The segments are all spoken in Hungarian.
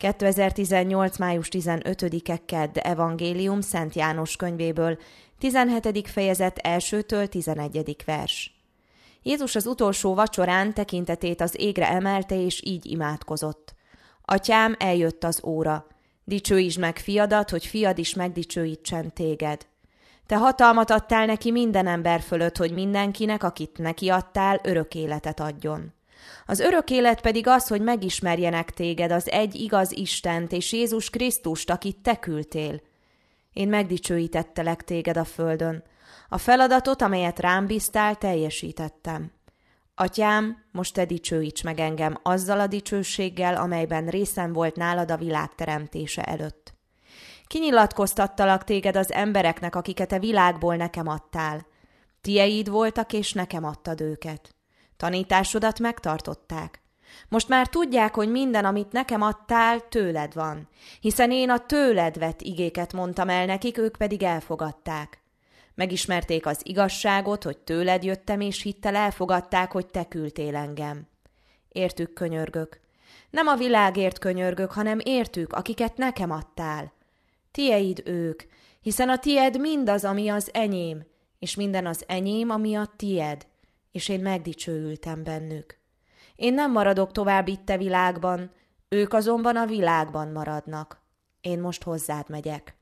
2018. május 15-e kedd evangélium Szent János könyvéből, 17. fejezet 1-től 11. vers. Jézus az utolsó vacsorán tekintetét az égre emelte, és így imádkozott. Atyám, eljött az óra. Dicsőítsd meg fiadat, hogy fiad is megdicsőítsen téged. Te hatalmat adtál neki minden ember fölött, hogy mindenkinek, akit neki adtál, örök életet adjon. Az örök élet pedig az, hogy megismerjenek téged, az egy igaz Istent és Jézus Krisztust, akit te küldtél. Én megdicsőítettelek téged a földön. A feladatot, amelyet rám bíztál, teljesítettem. Atyám, most te dicsőíts meg engem azzal a dicsőséggel, amelyben részem volt nálad a világ teremtése előtt. Kinyilatkoztattalak téged az embereknek, akiket a világból nekem adtál. Tieid voltak, és nekem adtad őket. Tanításodat megtartották. Most már tudják, hogy minden, amit nekem adtál, tőled van, hiszen én a tőled vett igéket mondtam el nekik, ők pedig elfogadták. Megismerték az igazságot, hogy tőled jöttem, és hittel elfogadták, hogy te küldtél engem. Értük könyörgök. Nem a világért könyörgök, hanem értük, akiket nekem adtál. Tieid ők, hiszen a tied mindaz, ami az enyém, és minden az enyém, ami a tied, és én megdicsőültem bennük. Én nem maradok tovább itt a világban, ők azonban a világban maradnak. Én most hozzád megyek.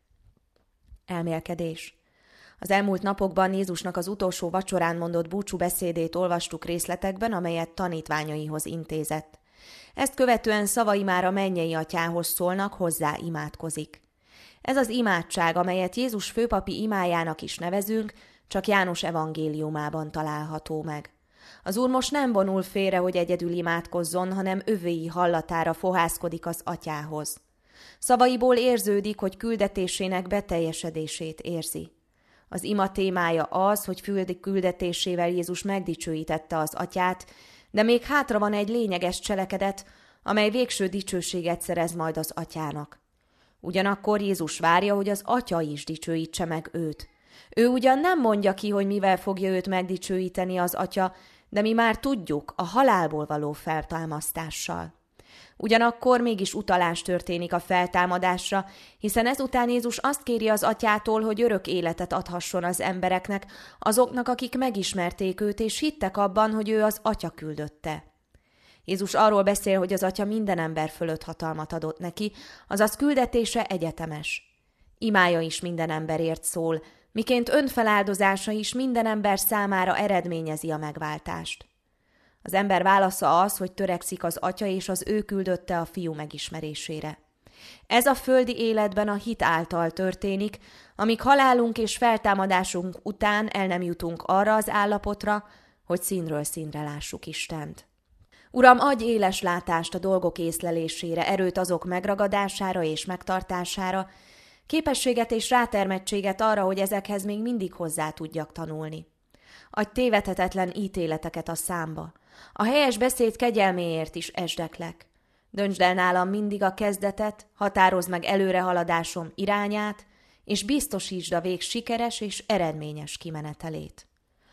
Elmélkedés. Az elmúlt napokban Jézusnak az utolsó vacsorán mondott búcsúbeszédét olvastuk részletekben, amelyet tanítványaihoz intézett. Ezt követően szavai már a mennyei atyához szólnak, hozzá imádkozik. Ez az imádság, amelyet Jézus főpapi imájának is nevezünk, csak János evangéliumában található meg. Az Úr most nem vonul félre, hogy egyedül imádkozzon, hanem övéi hallatára fohászkodik az atyához. Szavaiból érződik, hogy küldetésének beteljesedését érzi. Az ima témája az, hogy földi küldetésével Jézus megdicsőítette az atyát, de még hátra van egy lényeges cselekedet, amely végső dicsőséget szerez majd az atyának. Ugyanakkor Jézus várja, hogy az atya is dicsőítse meg őt. Ő ugyan nem mondja ki, hogy mivel fogja őt megdicsőíteni az atya, de mi már tudjuk, a halálból való feltámasztással. Ugyanakkor mégis utalás történik a feltámadásra, hiszen ezután Jézus azt kéri az atyától, hogy örök életet adhasson az embereknek, azoknak, akik megismerték őt, és hittek abban, hogy ő az atya küldötte. Jézus arról beszél, hogy az atya minden ember fölött hatalmat adott neki, azaz küldetése egyetemes. Imája is minden emberért szól, miként önfeláldozása is minden ember számára eredményezi a megváltást. Az ember válasza az, hogy törekszik az atya és az ő küldötte a fiú megismerésére. Ez a földi életben a hit által történik, amíg halálunk és feltámadásunk után el nem jutunk arra az állapotra, hogy színről színre lássuk Istent. Uram, adj éles látást a dolgok észlelésére, erőt azok megragadására és megtartására, képességet és rátermettséget arra, hogy ezekhez még mindig hozzá tudjak tanulni. Adj tévedhetetlen ítéleteket a számba. A helyes beszéd kegyelméért is esdeklek. Döntsd el nálam mindig a kezdetet, határozd meg előrehaladásom irányát, és biztosítsd a vég sikeres és eredményes kimenetelét.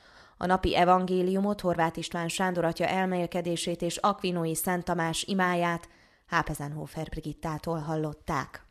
A napi evangéliumot, Horváth István Sándor atya elmélkedését és Akvinói Szent Tamás imáját Hápezenhofer Brigittától hallották.